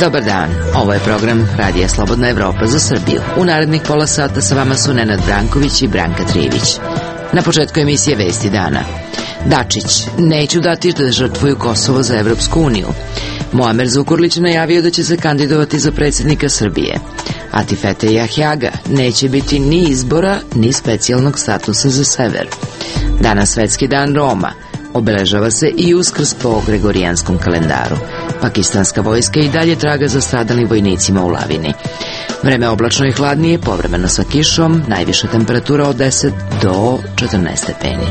Dobar dan, ovo je program Radija Slobodna Evropa za Srbiju. U narednih pola sata sa vama su Nenad Branković i Branka Trijević. Na početku emisije Vesti dana. Dačić, neću dati da žrtvuju Kosovo za Evropsku uniju. Muamer Zukorlić najavio da će se kandidovati za predsjednika Srbije. Atifete Jahjaga, neće biti ni izbora, ni specijalnog statusa za sever. Danas Svetski dan Roma. Obeležava se i Uskrs po gregorijanskom kalendaru. Pakistanska vojska i dalje traga za stradalim vojnicima u lavini. Vreme oblačno i hladnije, povremeno sa kišom, najviša temperatura od 10 do 14 stepeni.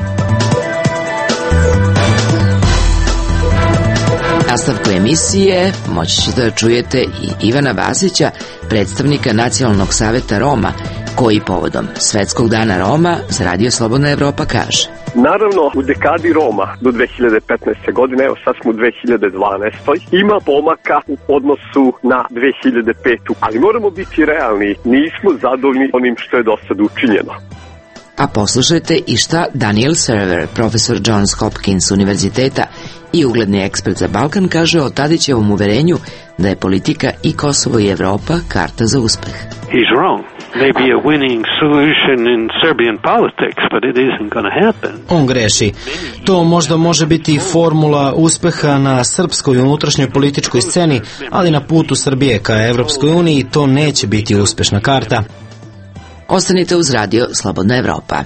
Nastavku emisije moći ćete da čujete i Ivana Vasića, predstavnika Nacionalnog saveta Roma, koji povodom Svetskog dana Roma za Radio Slobodna Evropa kaže: Naravno, u dekadi Roma do 2015. godine, evo sad smo u 2012. ima pomaka u odnosu na 2005. Ali moramo biti realni, nismo zadovoljni onim što je do sad učinjeno. A poslušajte i šta Daniel Server, profesor Johns Hopkins univerziteta i ugledni ekspert za Balkan, kaže o Tadićevom uverenju da je politika i Kosovo i Evropa karta za uspeh. He's wrong. May be a winning solution in Serbian politics, but it isn't going to happen. On greši. To možda može biti formula uspeha na srpskoj unutrašnjoj političkoj sceni, ali na putu Srbije ka Evropskoj uniji to neće biti uspešna karta. Ostanite uz Radio Slobodna Evropa.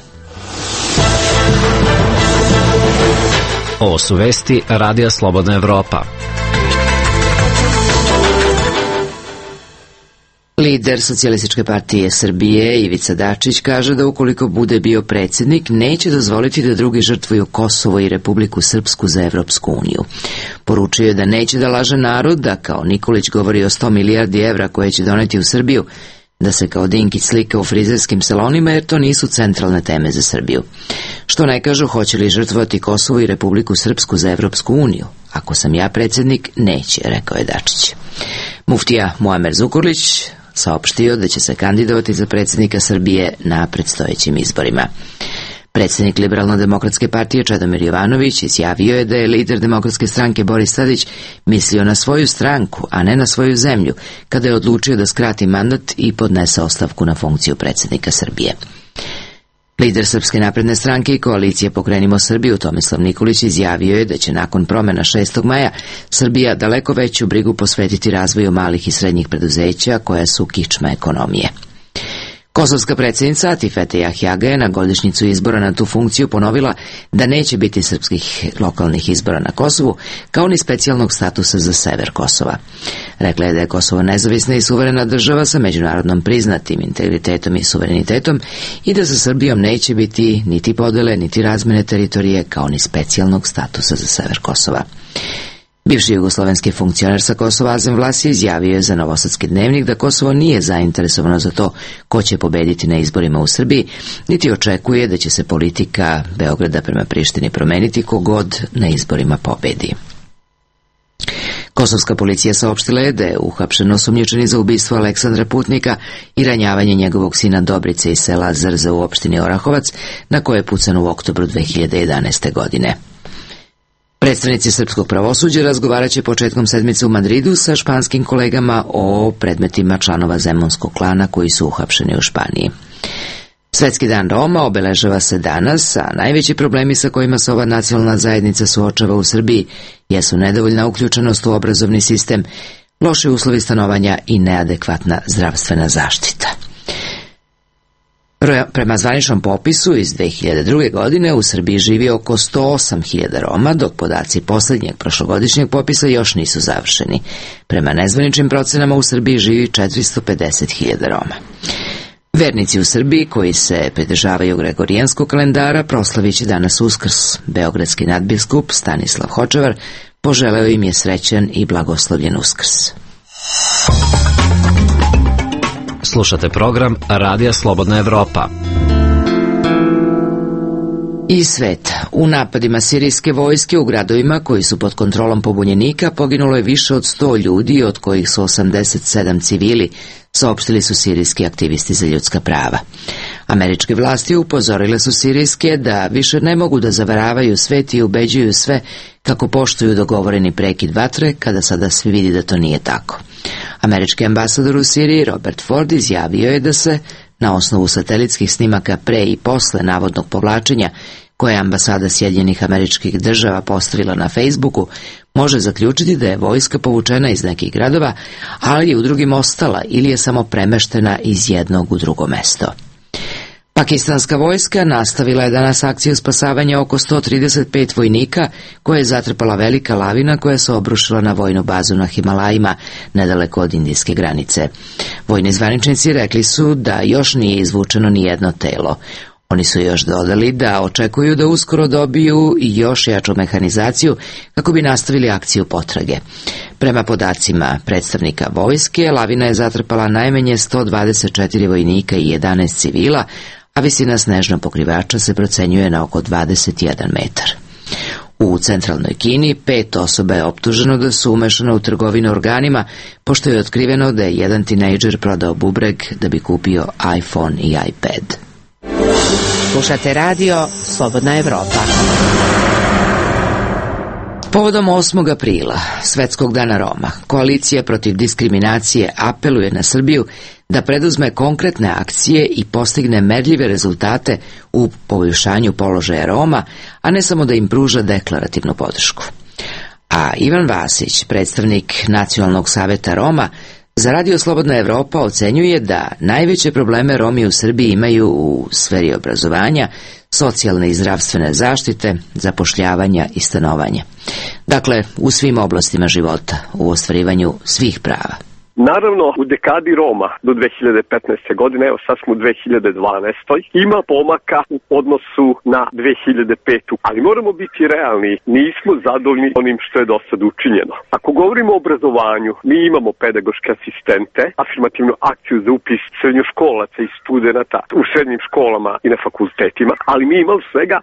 Ovo su vesti Radija Slobodna Evropa. Lider Socijalističke partije Srbije Ivica Dačić kaže da ukoliko bude bio predsjednik, neće dozvoliti da drugi žrtvuju Kosovo i Republiku Srpsku za Evropsku uniju. Poručio je da neće da laže narod, da kao Nikolić govori o 100 milijardi evra koje će doneti u Srbiju, da se kao Dinkić slika u frizerskim salonima, jer to nisu centralne teme za Srbiju. Što ne kažu, hoće li žrtvovati Kosovo i Republiku Srpsku za Evropsku uniju? Ako sam ja predsjednik, neće, rekao je Dačić. Muftija Muamer Zukorlić saopštio da će se kandidovati za predsjednika Srbije na predstojećim izborima. Predsjednik Liberalno-demokratske partije Čedomir Jovanović izjavio je da je lider Demokratske stranke Boris Tadić mislio na svoju stranku, a ne na svoju zemlju, kada je odlučio da skrati mandat i podnese ostavku na funkciju predsjednika Srbije. Lider Srpske napredne stranke i koalicije Pokrenimo Srbiju Tomislav Nikolić izjavio je da će nakon promjena 6. maja Srbija daleko veću brigu posvetiti razvoju malih i srednjih preduzeća koja su kičma ekonomije. Kosovska predsjednica Atifete Jahjaga je na godišnjicu izbora na tu funkciju ponovila da neće biti srpskih lokalnih izbora na Kosovu, kao ni specijalnog statusa za sever Kosova. Rekla je da je Kosovo nezavisna i suverena država sa međunarodnom priznatim integritetom i suverenitetom i da sa Srbijom neće biti niti podele, niti razmene teritorije, kao ni specijalnog statusa za sever Kosova. Bivši jugoslovenski funkcioner sa Kosova Azem Vlasi izjavio je za Novosadski dnevnik da Kosovo nije zainteresovano za to ko će pobediti na izborima u Srbiji, niti očekuje da će se politika Beograda prema Prištini promeniti kogod na izborima pobedi. Kosovska policija saopštila je da je uhapšen osumnjičeni za ubistvo Aleksandra Putnika i ranjavanje njegovog sina Dobrice iz sela Zrza u opštini Orahovac, na koje je pucano u oktobru 2011. godine. Predstavnici srpskog pravosuđa razgovarat će početkom sedmice u Madridu sa španskim kolegama o predmetima članova zemunskog klana koji su uhapšeni u Španiji. Svetski dan Roma obeležava se danas, a najveći problemi sa kojima se ova nacionalna zajednica suočava u Srbiji jesu nedovoljna uključenost u obrazovni sistem, loši uslovi stanovanja i neadekvatna zdravstvena zaštita. Prema zvaničnom popisu iz 2002. godine u Srbiji živi oko 108.000 Roma, dok podaci posljednjeg prošlogodišnjeg popisa još nisu završeni. Prema nezvaničnim procenama u Srbiji živi 450.000 Roma. Vernici u Srbiji koji se pridržavaju gregorijanskog kalendara proslavit će danas Uskrs. Beogradski nadbiskup Stanislav Hočevar poželeo im je srećan i blagoslovljen Uskrs. Slušate program Radija Slobodna Evropa. Iz sveta. U napadima sirijske vojske u gradovima koji su pod kontrolom pobunjenika poginulo je više od 100 ljudi, od kojih su 87 civili, saopštili su sirijski aktivisti za ljudska prava. Američke vlasti upozorile su sirijske da više ne mogu da zavaravaju svet i ubeđuju sve kako poštuju dogovoreni prekid vatre, kada sada svi vidi da to nije tako. Američki ambasador u Siriji Robert Ford izjavio je da se, na osnovu satelitskih snimaka pre i posle navodnog povlačenja, koje je ambasada Sjedinjenih Američkih Država postavila na Facebooku, može zaključiti da je vojska povučena iz nekih gradova, ali je u drugim ostala ili je samo premeštena iz jednog u drugo mesto. Pakistanska vojska nastavila je danas akciju spasavanja oko 135 vojnika koje je zatrpala velika lavina koja se obrušila na vojnu bazu na Himalajima, nedaleko od indijske granice. Vojni zvaničnici rekli su da još nije izvučeno ni jedno telo. Oni su još dodali da očekuju da uskoro dobiju još jaču mehanizaciju kako bi nastavili akciju potrage. Prema podacima predstavnika vojske, lavina je zatrpala najmanje 124 vojnika i 11 civila, a visina snežnog pokrivača se procenjuje na oko 21 metar. U centralnoj Kini 5 osoba je optuženo da su umešane u trgovinu organima, pošto je otkriveno da je jedan tinejdžer prodao bubreg da bi kupio iPhone i iPad. Slušate radio Slobodna Evropa. Povodom 8. aprila, Svetskog dana Roma, Koalicija protiv diskriminacije apeluje na Srbiju da preduzme konkretne akcije i postigne merljive rezultate u poboljšanju položaja Roma, a ne samo da im pruža deklarativnu podršku. A Ivan Vasić, predstavnik Nacionalnog saveta Roma, za Radio Slobodna Evropa ocenjuje da najveće probleme Romi u Srbiji imaju u sferi obrazovanja, socijalne i zdravstvene zaštite, zapošljavanja i stanovanja. Dakle, u svim oblastima života, u ostvarivanju svih prava. Naravno, u dekadi Roma do 2015. godine, evo sad smo u 2012. ima pomaka u odnosu na 2005. Ali moramo biti realni, nismo zadovoljni onim što je do sad učinjeno. Ako govorimo o obrazovanju, mi imamo pedagoške asistente, afirmativnu akciju za upis srednjoškolaca i studenata u srednjim školama i na fakultetima, ali mi imamo svega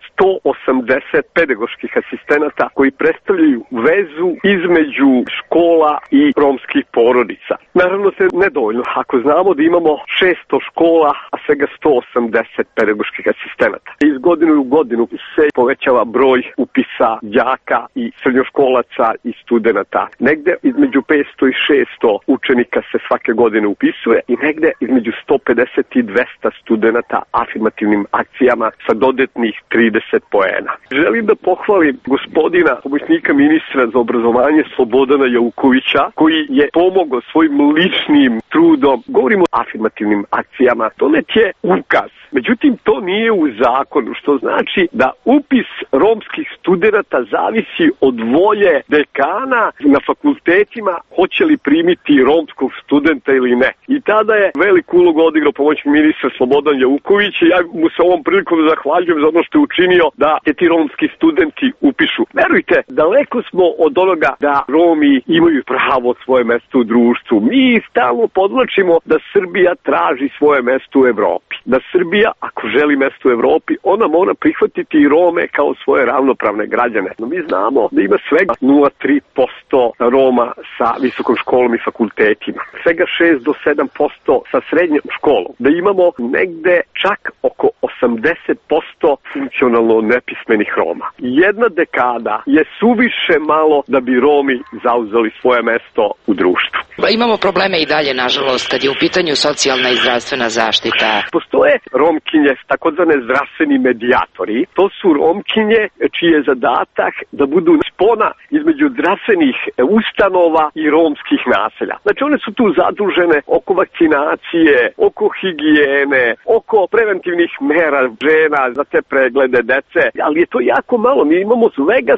180 pedagoških asistenata koji predstavljaju vezu između škola i romskih porodica. Naravno se nedovoljno. Ako znamo da imamo 600 škola, a svega 180 pedagoških asistenata. Iz godine u godinu se povećava broj upisa đaka i srednjoškolaca i studenata. Negde između 500 i 600 učenika se svake godine upisuje i negde između 150 i 200 studenata afirmativnim akcijama sa dodatnih 30 poena. Želim da pohvalim gospodina pomoćnika ministra za obrazovanje Slobodana Jaukovića, koji je pomogao svojim ličnim trudom. Govorimo o afirmativnim akcijama. Donet je ukaz. Međutim, to nije u zakonu, što znači da upis romskih studenata zavisi od volje dekana na fakultetima hoće li primiti romskog studenta ili ne. I tada je veliku ulogu odigrao pomoćnik ministra Slobodan Jauković i ja mu se ovom prilikom zahvaljujem za ono što je učinio da ti romski studenti upišu. Verujte, daleko smo od onoga da Romi imaju pravo svoje mesto u društvu. Mi stalno podvlačimo da Srbija traži svoje mesto u Evropi. Da Srbija, ako želi mesto u Evropi, ona mora prihvatiti i Rome kao svoje ravnopravne građane. No mi znamo da ima svega 0,3% Roma sa visokom školom i fakultetima. Svega 6 do 7% sa srednjom školom. Da imamo negde čak oko 80% funkcionalno nepismenih Roma. Jedna dekada je suviše malo da bi Romi zauzeli svoje mesto u društvu. Imamo probleme i dalje, nažalost, kad je u pitanju socijalna i zdravstvena zaštita. Postoje romkinje, takozvane zdravstveni medijatori. To su romkinje čiji je zadatak da budu spona između zdravstvenih ustanova i romskih naselja. Znači one su tu zadužene oko vakcinacije, oko higijene, oko preventivnih mera žena za te preglede dece. Ali je to jako malo. Mi imamo svega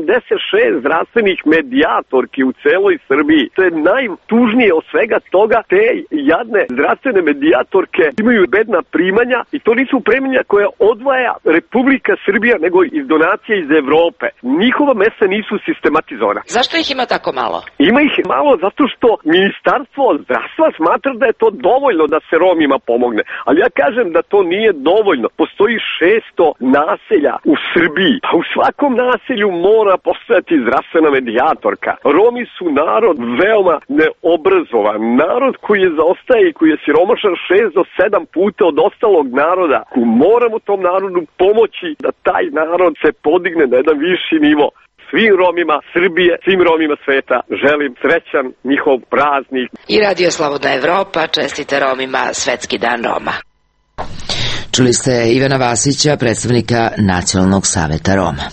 76 zdravstvenih medijatorki u celoj Srbiji. To je najtužnije od svega toga. Te jadne zdravstvene medijatorke imaju bedna primanja i to nisu primanja koje odvaja Republika Srbija, nego iz donacije iz Evrope. Njihova mesta nisu sistematizovana. Zašto ih ima tako malo? Ima ih malo zato što Ministarstvo zdravstva smatra da je to dovoljno da se Romima pomogne. Ali ja kažem da to nije dovoljno. Postoji 600 naselja u Srbiji. Pa u svakom naselju mora postojati zdravstvena medijatorka. Romi su narod veoma neobrazovan. Narod koji je zaostaje i koji je siromašan 6 do 7 puta od ostalog naroda. Moramo tom narodu pomoći da taj narod se podigne na jedan viši nivo. svim Romima Srbije, svim Romima sveta želim srećan njihov praznik. I Radio Slobodna Evropa čestite Romima Svetski dan Roma. Čuli ste Ivana Vasića, predstavnika Nacionalnog saveta Roma.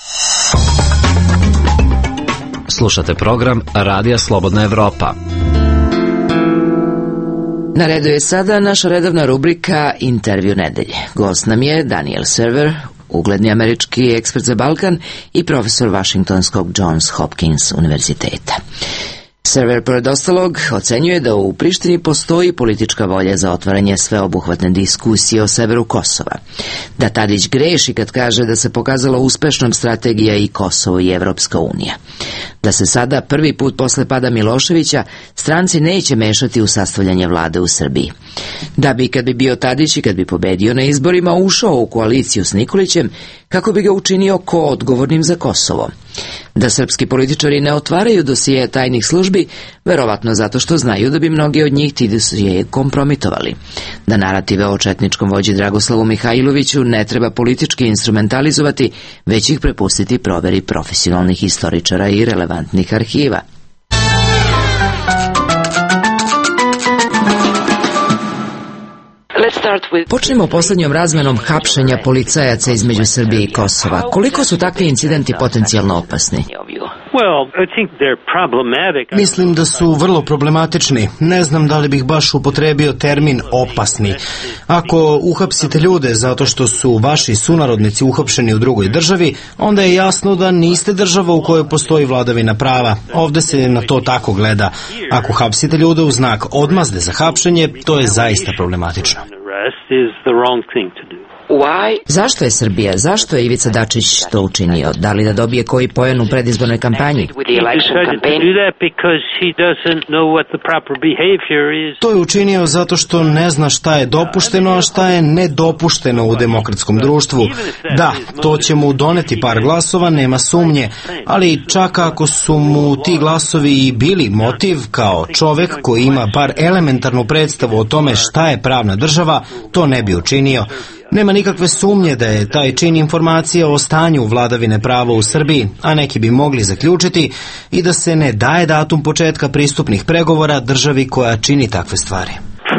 Slušate program Radija Slobodna Evropa. Na redu je sada naša redovna rubrika Intervju nedelje. Gost nam je Daniel Server, ugledni američki ekspert za Balkan i profesor Washingtonskog Johns Hopkins univerziteta. Server, pored ostalog, ocenjuje da u Prištini postoji politička volja za otvaranje sveobuhvatne diskusije o severu Kosova. Da Tadić greši kad kaže da se pokazala uspešnom strategija i Kosovo i Evropska unija. Da se sada prvi put posle pada Miloševića stranci neće mešati u sastavljanje vlade u Srbiji. Da bi, kad bi bio Tadić i kad bi pobedio na izborima, ušao u koaliciju s Nikolićem, kako bi ga učinio koodgovornim za Kosovo. Da srpski političari ne otvaraju dosije tajnih službi, verovatno zato što znaju da bi mnogi od njih ti dosije kompromitovali. Da narative o četničkom vođi Dragoslavu Mihajloviću ne treba politički instrumentalizovati, već ih prepustiti proveri profesionalnih istoričara i relevantnih arhiva. Počnemo poslednjom razmenom hapšenja policajaca između Srbije i Kosova. Koliko su takvi incidenti potencijalno opasni? Mislim da su vrlo problematični. Ne znam da li bih baš upotrebio termin opasni. Ako uhapsite ljude zato što su vaši sunarodnici uhapšeni u drugoj državi, onda je jasno da niste država u kojoj postoji vladavina prava. Ovde se na to tako gleda. Ako hapsite ljude u znak odmazde za hapšenje, to je zaista problematično. Zašto je Srbija, zašto je Ivica Dačić to učinio? Da li da dobije koji poen u predizbornoj kampanji? To je učinio zato što ne zna šta je dopušteno, a šta je nedopušteno u demokratskom društvu. Da, to će mu doneti par glasova, nema sumnje, ali čak ako su mu ti glasovi i bili motiv, kao čovek koji ima bar elementarnu predstavu o tome šta je pravna država, to ne bi učinio. Nema nikakve sumnje da je taj čin informacija o stanju vladavine prava u Srbiji, a neki bi mogli zaključiti i da se ne daje datum početka pristupnih pregovora državi koja čini takve stvari.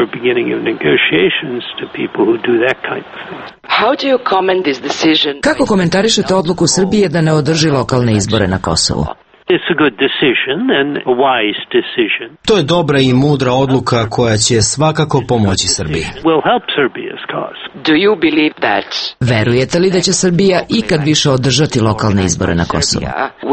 Kako komentarišete odluku Srbije da ne održi lokalne izbore na Kosovu? To je dobra i mudra odluka koja će svakako pomoći Srbiji. Verujete li da će Srbija ikad više održati lokalne izbore na Kosovu?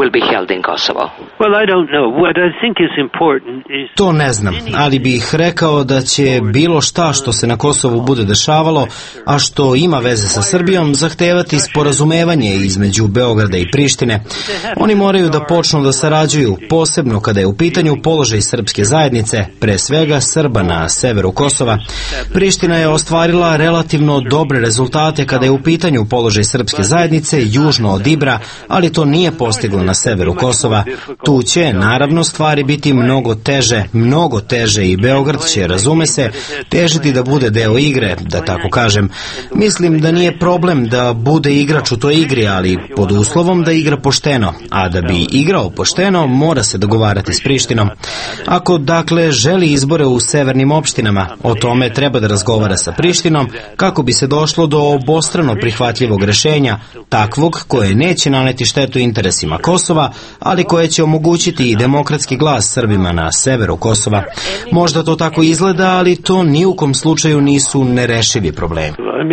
To ne znam, ali bih rekao da će bilo šta što se na Kosovu bude dešavalo, a što ima veze sa Srbijom, zahtevati sporazumevanje između Beograda i Prištine. Oni moraju da počnu da sarađuju, posebno kada je u pitanju položaj srpske zajednice, pre svega Srba na severu Kosova. Priština je ostvarila relativno dobre rezultate kada je u pitanju položaj srpske zajednice južno od Ibra, ali to nije postiglo na severu Kosova. Tu će, naravno, stvari biti mnogo teže i Beograd će, razume se, težiti da bude deo igre, da tako kažem. Mislim da nije problem da bude igrač u toj igri, ali pod uslovom da igra pošteno, a da bi igrao pošteno, mora se dogovarati s Prištinom. Ako, dakle, želi izbore u severnim opštinama, o tome treba da razgovara sa Prištinom kako bi se došlo do obostrano prihvatljivog rešenja, takvog koje neće naneti štetu interesima Kosova, ali koje će omogućiti i demokratski glas Srbima na severu Kosova. Možda to tako izgleda, ali to ni u kom slučaju nisu nerešivi problemi.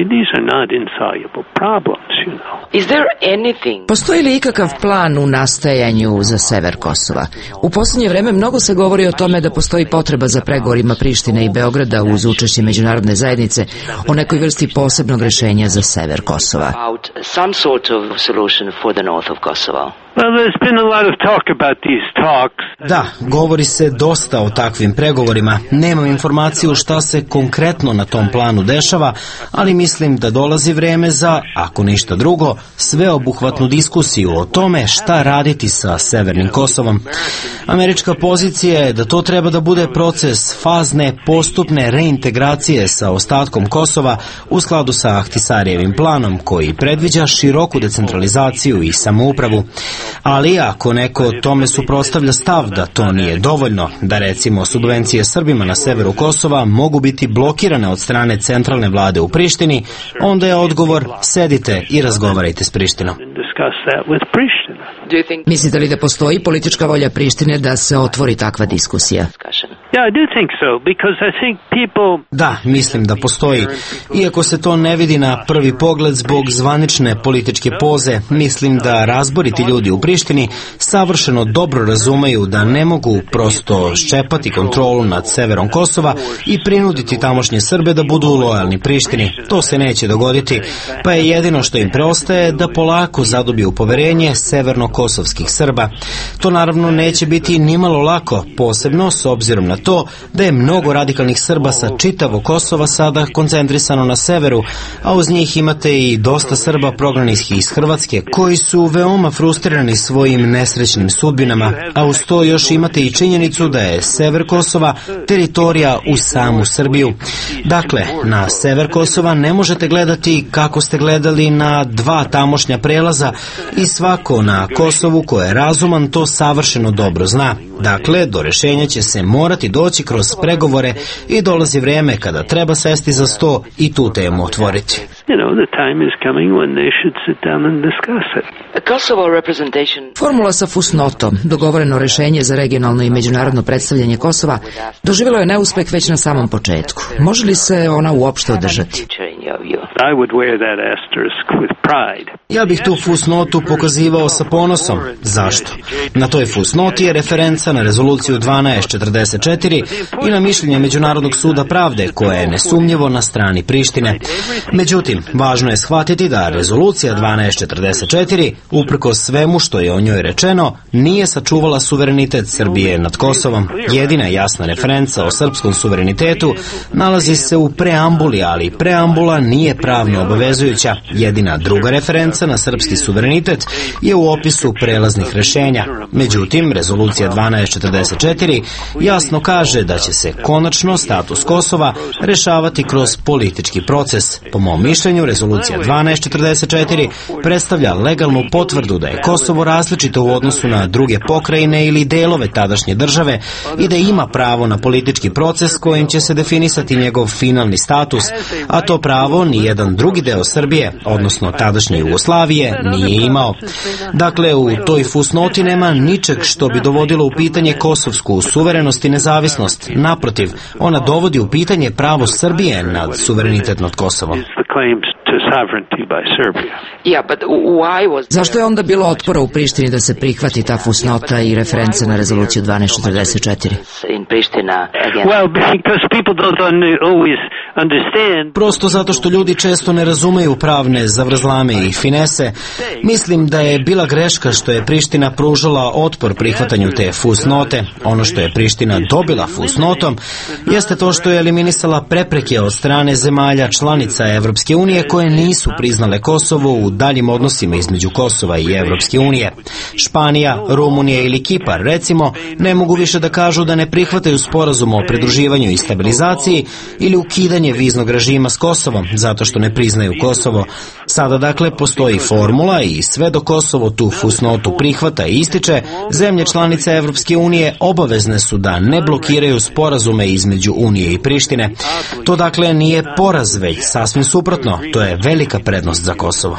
Postoji li ikakav plan u nastajanju za sever Kosova? U poslednje vreme mnogo se govori o tome da postoji potreba za pregovorima Prištine i Beograda uz učešće međunarodne zajednice o nekoj vrsti posebnog rešenja za sever Kosova. Da, govori se dosta o takvim pregovorima. Nemam informaciju šta se konkretno na tom planu dešava, ali mislim da dolazi vreme za, ako ništa drugo, sveobuhvatnu diskusiju o tome šta raditi sa Severnim Kosovom. Američka pozicija je da to treba da bude proces fazne, postupne reintegracije sa ostatkom Kosova u skladu sa Ahtisarijevim planom koji predviđa široku decentralizaciju i samoupravu. Ali ako neko tome suprotstavlja stav da to nije dovoljno, da recimo subvencije Srbima na severu Kosova mogu biti blokirane od strane centralne vlade u Prištini, onda je odgovor sedite i razgovarajte s Prištinom. Mislite li da postoji politička volja Prištine da se otvori takva diskusija? Da, mislim da postoji. Iako se to ne vidi na prvi pogled zbog zvanične političke poze, mislim da razboriti ljudi u Prištini savršeno dobro razumeju da ne mogu prosto ščepati kontrolu nad severom Kosova i prinuditi tamošnje Srbe da budu lojalni Prištini. To se neće dogoditi, pa je jedino što im preostaje da polako zadobiju poverenje severno-kosovskih Srba. To naravno neće biti nimalo lako, posebno s obzirom na to da je mnogo radikalnih Srba sa čitavog Kosova sada koncentrisano na severu, a uz njih imate i dosta Srba prognanih iz Hrvatske koji su veoma frustrirani svojim nesrećnim sudbinama, a uz to još imate i činjenicu da je sever Kosova teritorija uz samu Srbiju. Dakle, na sever Kosova ne možete gledati kako ste gledali na dva tamošnja prelaza i svako na Kosovu ko je razuman to savršeno dobro zna. Dakle, do rešenja će se morati doći kroz pregovore i dolazi vreme kada treba sesti za sto i tu temu otvoriti. Formula sa fusnotom, dogovoreno rešenje za regionalno i međunarodno predstavljanje Kosova, doživjelo je neuspeh već na samom početku. Može li se ona uopšte održati? Ja bih tu fusnotu pokazivao sa ponosom. Zašto? Na toj fusnoti je referenca na rezoluciju 1244 i na mišljenje Međunarodnog suda pravde, koje je nesumnjivo na strani Prištine. Međutim, važno je shvatiti da rezolucija 1244, uprkos svemu što je o njoj rečeno, nije sačuvala suverenitet Srbije nad Kosovom. Jedina jasna referenca o srpskom suverenitetu nalazi se u preambuli, ali preambula nije pravno obavezujuća. Jedina druga referenca na srpski suverenitet je u opisu prelaznih rešenja. Međutim, rezolucija 1244 jasno kaže da će se konačno status Kosova rešavati kroz politički proces. Po mom mišljenju, rezolucija 1244 predstavlja legalnu potvrdu da je Kosovo različito u odnosu na druge pokrajine ili delove tadašnje države i da ima pravo na politički proces kojim će se definisati njegov finalni status, a to pravo nijedan drugi deo Srbije, odnosno tadašnje Jugoslavije, nije imao. Dakle, u toj fusnoti nema ničeg što bi dovodilo u pitanje kosovsku suverenost i nezavisnost. Naprotiv, ona dovodi u pitanje pravo Srbije nad suverenitet nad Kosovom. Zašto je onda bilo otpora u Prištini da se prihvati ta fusnota i reference na rezoluciju 1244? Prosto zato što ljudi često ne razumeju pravne zavrzlame i finese. Mislim da je bila greška što je Priština pružala otpor prihvatanju te fusnote. Ono što je Priština dobila fusnotom jeste to što je eliminisala prepreke od strane zemalja članica Evropske unije koje nisu priznale Kosovo u daljim odnosima između Kosova i Evropske unije. Španija, Rumunija ili Kipar, recimo, ne mogu više da kažu da ne prihvataju sporazum o pridruživanju i stabilizaciji ili ukidanje viznog režima s Kosovom, zato što ne priznaju Kosovo. Sada dakle postoji formula i sve do Kosovo tu fusnotu prihvata i ističe, zemlje članice Evropske unije obavezne su da ne blokiraju sporazume između Unije i Prištine. To dakle nije poraz, već sasvim suprotno, to je velika prednost za Kosovo.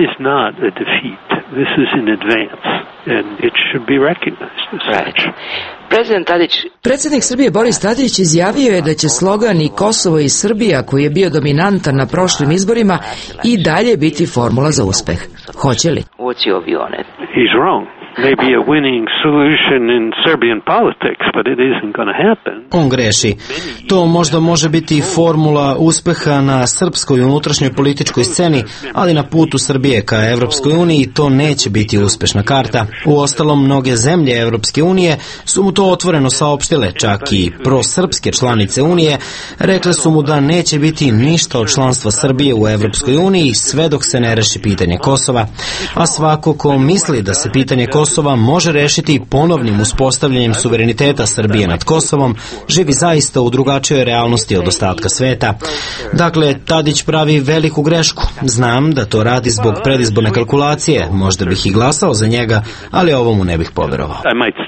Predsjednik Srbije Boris Tadić izjavio je da će slogan i Kosovo i Srbija, koji je bio dominantan na prošlim izborima, i dalje biti formula za uspeh. Hoće li? Maybe a winning solution in Serbian politics, but it isn't going to happen. On greši. To možda može biti formula uspeha na srpskoj unutrašnjoj političkoj sceni, ali na putu Srbije ka Evropskoj uniji to neće biti uspešna karta. Uostalom, mnoge zemlje Evropske unije su mu to otvoreno saopštile, čak i prosrpske članice Unije rekle su mu da neće biti ništa od članstva Srbije u Evropskoj uniji sve dok se ne reši pitanje Kosova. A svako ko misli da se pitanje Kosova može rešiti ponovnim uspostavljanjem suvereniteta Srbije nad Kosovom, živi zaista u drugačijoj realnosti od ostatka sveta. Dakle, Tadić pravi veliku grešku. Znam da to radi zbog predizborne kalkulacije, možda bih i glasao za njega, ali ovo mu ne bih poverovao.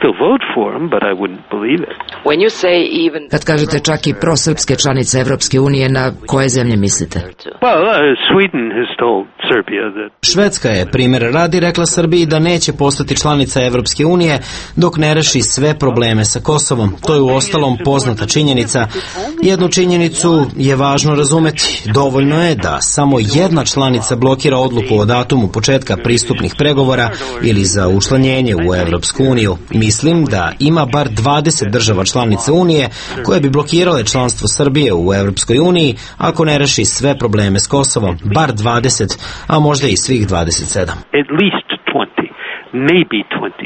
Kad kažete čak i prosrpske članice Evropske unije, na koje zemlje mislite? Švedska je, primjer radi, rekla Srbiji da neće postati članica Evropske unije dok ne reši sve probleme sa Kosovom. To je uostalom poznata činjenica. Jednu činjenicu je važno razumeti. Dovoljno je da samo jedna članica blokira odluku o datumu početka pristupnih pregovora ili za učlanjenje u Evropsku uniju. Mislim da ima bar 20 država članica Unije koje bi blokirale članstvo Srbije u Evropskoj uniji ako ne reši sve probleme s Kosovom. Bar 20, a možda i svih 27. At least 20, maybe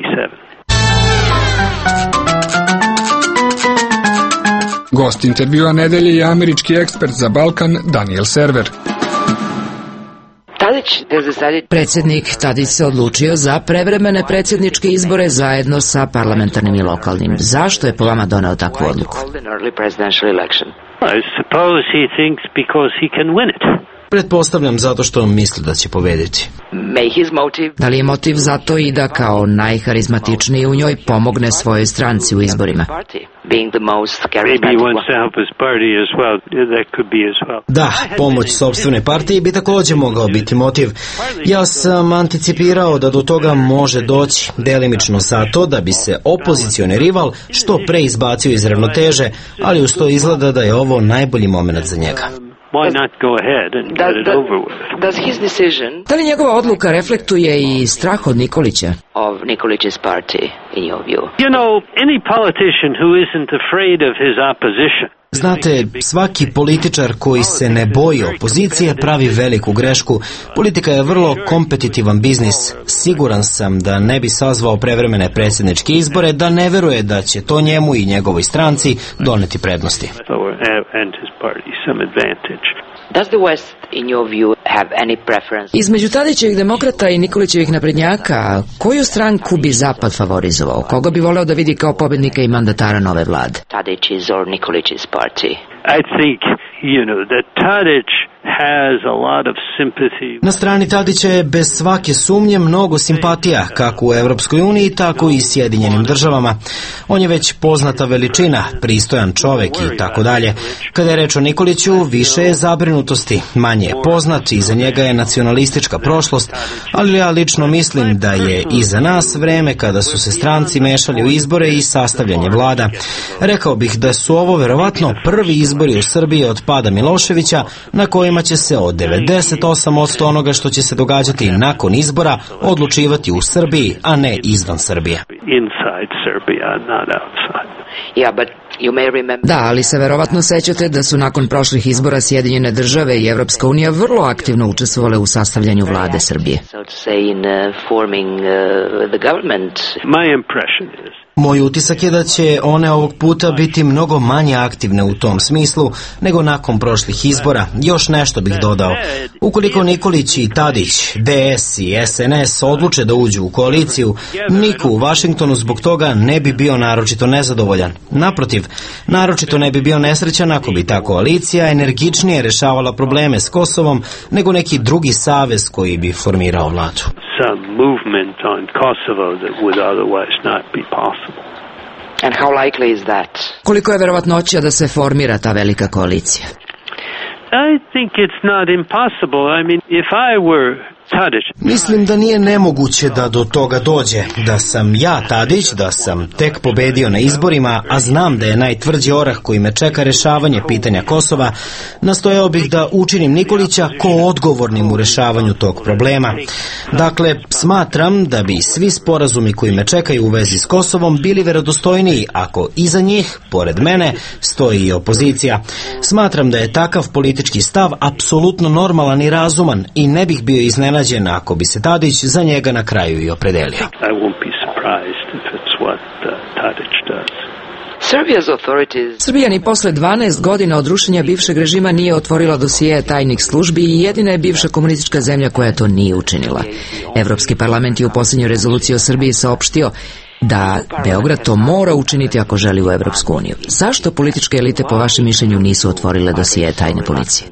27. Gost intervjua nedelje je američki ekspert za Balkan Daniel Server. Predsjednik Tadić se odlučio za prevremene predsjedničke izbore zajedno sa parlamentarnim i lokalnim. Zašto je po vama doneo takvu odluku? I suppose he thinks because he can win it. Pretpostavljam zato što misli da će pobediti. Da li je motiv za to i da kao najharizmatičniji u njoj pomogne svojoj stranci u izborima? Da, pomoć sopstvene partiji bi također mogao biti motiv. Ja sam anticipirao da do toga može doći, delimično zato da bi se opozicioni rival što pre izbacio iz ravnoteže, ali uz to izgleda da je ovo najbolji moment za njega. Why not go ahead and get it over with? Da li njegova odluka reflektuje i strah od Nikolića? You know, any politician who isn't afraid of his opposition. Znate, svaki političar koji se ne boji opozicije pravi veliku grešku. Politika je vrlo kompetitivan biznis. Siguran sam da ne bi sazvao prevremene predsjedničke izbore da ne veruje da će to njemu i njegovoj stranci doneti prednosti. Između Tadićevih demokrata i Nikolićevih naprednjaka, koju stranku bi Zapad favorizovao? Koga bi voleo da vidi kao pobednika i mandatara nove vlade? I think, that Tadić has a lot of sympathy. Na strani Tadića je bez svake sumnje mnogo simpatija, kako u Evropskoj uniji, tako i Sjedinjenim državama. On je već poznata veličina, pristojan čovek i tako dalje. Kada je reč o Nikoliću, više je zabrinutosti, manje je poznat, iza njega je nacionalistička prošlost, ali ja lično mislim da je iza nas vreme kada su se stranci mešali u izbore i sastavljanje vlada. Rekao bih da su ovo verovatno prvi izbori u Srbiji od pada Miloševića, na kojima će se od 98% onoga što će se događati nakon izbora odlučivati u Srbiji, a ne izvan Srbije. Da, ali se verovatno sećate da su nakon prošlih izbora Sjedinjene države i Evropska unija vrlo aktivno učestvovale u sastavljanju vlade Srbije. Moj utisak je da će one ovog puta biti mnogo manje aktivne u tom smislu nego nakon prošlih izbora. Još nešto bih dodao. Ukoliko Nikolić i Tadić, DS i SNS odluče da uđu u koaliciju, niko u Vašingtonu zbog toga ne bi bio naročito nezadovoljan. Naprotiv, naročito ne bi bio nesrećan ako bi ta koalicija energičnije rešavala probleme s Kosovom nego neki drugi savez koji bi formirao vladu. Some movement on Kosovo that would otherwise not be possible. And how likely is that? Koliko je verovatnoća da se formira ta velika koalicija? I think it's not impossible. I mean, if I were Mislim da nije nemoguće da do toga dođe. Da sam ja Tadić, da sam tek pobedio na izborima, a znam da je najtvrđi orah koji me čeka rešavanje pitanja Kosova, nastojao bih da učinim Nikolića ko odgovornim u rešavanju tog problema. Dakle, smatram da bi svi sporazumi koji me čekaju u vezi s Kosovom bili verodostojniji ako iza njih, pored mene, stoji i opozicija. Smatram da je takav politički stav apsolutno normalan i razuman i ne bih bio iznenađen ako bi se Tadić za njega na kraju i opredelio. Srbija ni posle 12 godina od rušenja bivšeg režima nije otvorila dosije tajnih službi i jedina je bivša komunistička zemlja koja to nije učinila. Evropski parlament je u posljednjoj rezoluciji o Srbiji saopštio da Beograd to mora učiniti ako želi u Evropsku uniju. Zašto političke elite po vašem mišljenju nisu otvorile dosije tajne policije?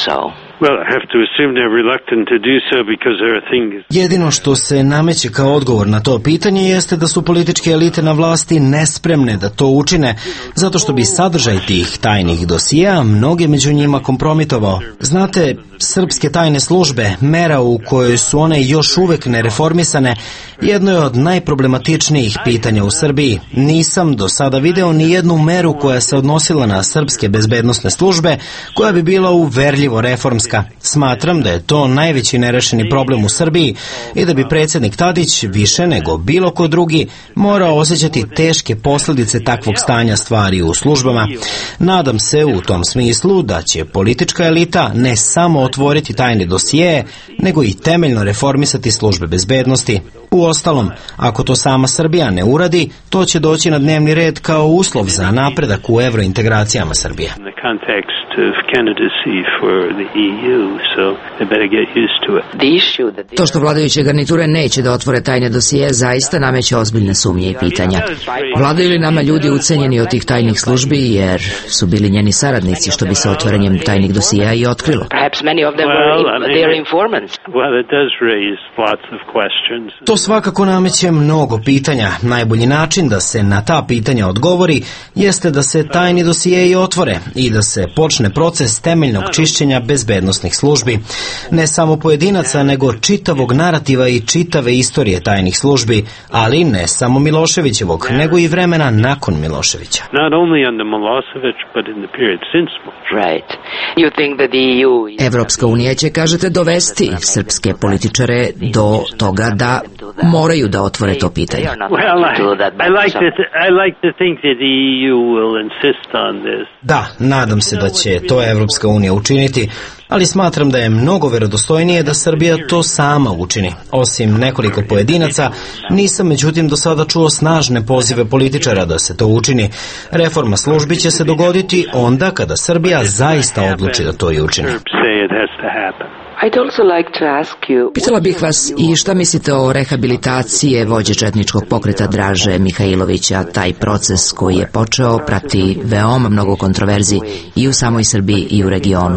Jedino što se nameće kao odgovor na to pitanje jeste da su političke elite na vlasti nespremne da to učine, zato što bi sadržaj tih tajnih dosija mnoge među njima kompromitovao. Znate, srpske tajne službe, mera u kojoj su one još uvek nereformisane, jedno je od najproblematičnijih pitanja u Srbiji. Nisam do sada video ni jednu meru koja se odnosila na srpske bezbednosne službe, koja bi bila uverljivo reformska. Smatram da je to najveći nerešeni problem u Srbiji i da bi predsjednik Tadić više nego bilo ko drugi morao osjećati teške posljedice takvog stanja stvari u službama. Nadam se u tom smislu da će politička elita ne samo otvoriti tajne dosije, nego i temeljno reformisati službe bezbednosti. Uostalom, ako to sama Srbija ne uradi, to će doći na dnevni red kao uslov za napredak u evrointegracijama Srbije. To što vladajuće garniture neće da otvore tajne dosije zaista nameće ozbiljne sumnje i pitanja. Vladaju li nama ljudi ucenjeni od tih tajnih službi jer su bili njeni saradnici, što bi se otvaranjem tajnih dosija i otkrilo? To svakako nameće mnogo pitanja. Najbolji način da se na ta pitanja odgovori jeste da se tajni dosijeji otvore i da se počne proces temeljnog čišćenja bezbednosnih službi. Ne samo pojedinaca, nego čitavog narativa i čitave istorije tajnih službi, ali ne samo Miloševićevog, nego i vremena nakon Miloševića. Evropska unija će, kažete, dovesti srpske političare do toga da moraju da otvore to pitanje. Da, nadam se da će to Evropska unija učiniti, ali smatram da je mnogo verodostojnije da Srbija to sama učini. Osim nekoliko pojedinaca, nisam međutim do sada čuo snažne pozive političara da se to učini. Reforma službi će se dogoditi onda kada Srbija zaista odluči da to i učini. Pitala bih vas i šta mislite o rehabilitaciji vođe četničkog pokreta Draže Mihajlovića. Taj proces koji je počeo prati veoma mnogo kontroverzi i u samoj Srbiji i u regionu.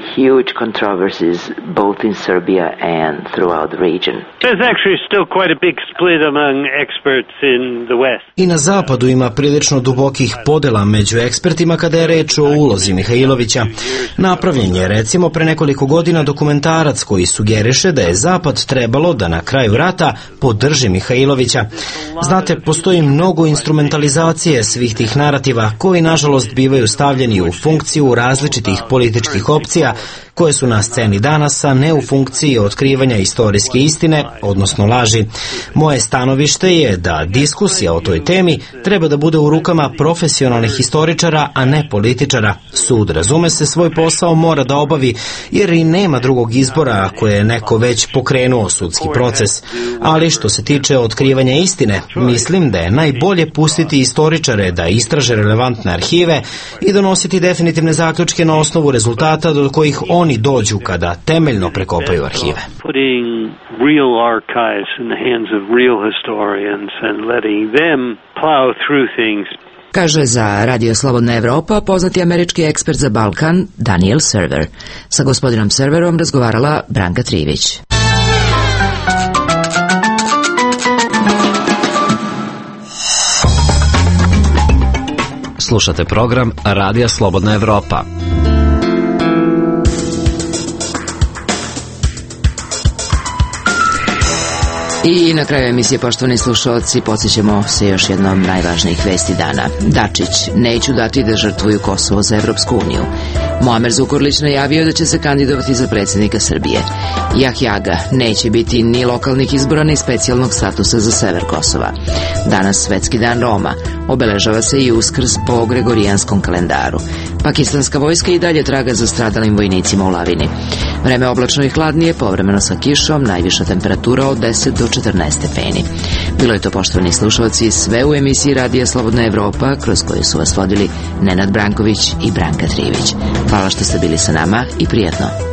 I na zapadu ima prilično dubokih podela među ekspertima kada je reč o ulozi Mihajlovića. Napravljen je recimo pre nekoliko godina dokumentarac koji sugeriše da je Zapad trebalo da na kraju rata podrži Mihajlovića. Znate, postoji mnogo instrumentalizacije svih tih narativa koji nažalost bivaju stavljeni u funkciju različitih političkih opcija koje su na sceni danas, a ne u funkciji otkrivanja istorijske istine, odnosno laži. Moje stanovište je da diskusija o toj temi treba da bude u rukama profesionalnih historičara, a ne političara. Sud, razume se, svoj posao mora da obavi, jer i nema drugog izbora ako je neko već pokrenuo sudski proces. Ali što se tiče otkrivanja istine, mislim da je najbolje pustiti istoričare da istraže relevantne arhive i donositi definitivne zaključke na osnovu rezultata do kojih oni dođu kada temeljno prekopaju arhive. Kaže za Radio Slobodna Evropa poznati američki ekspert za Balkan Daniel Server. Sa gospodinom Serverom razgovarala Branka Trivić. Slušate program Radija Slobodna Evropa. I na kraju emisije, poštovani slušalci, podsjećamo se još jednom najvažnijih vesti dana. Dačić: neću dati da žrtvuju Kosovo za Evropsku uniju. Muamer Zukorlić najavio da će se kandidovati za predsjednika Srbije. Jahjaga: neće biti ni lokalnih izbora ni specijalnog statusa za sever Kosova. Danas Svetski dan Roma. Obeležava se i Uskrs po Gregorijanskom kalendaru. Pakistanska vojska i dalje traga za stradalim vojnicima u lavini. Vreme oblačno i hladnije, povremeno sa kišom, najviša temperatura od 10 do 14 stepeni. Bilo je to, poštovani slušalci, sve u emisiji Radija Slobodna Evropa, kroz koju su vas vodili Nenad Branković i Branka Trivić. Hvala što ste bili sa nama i prijatno.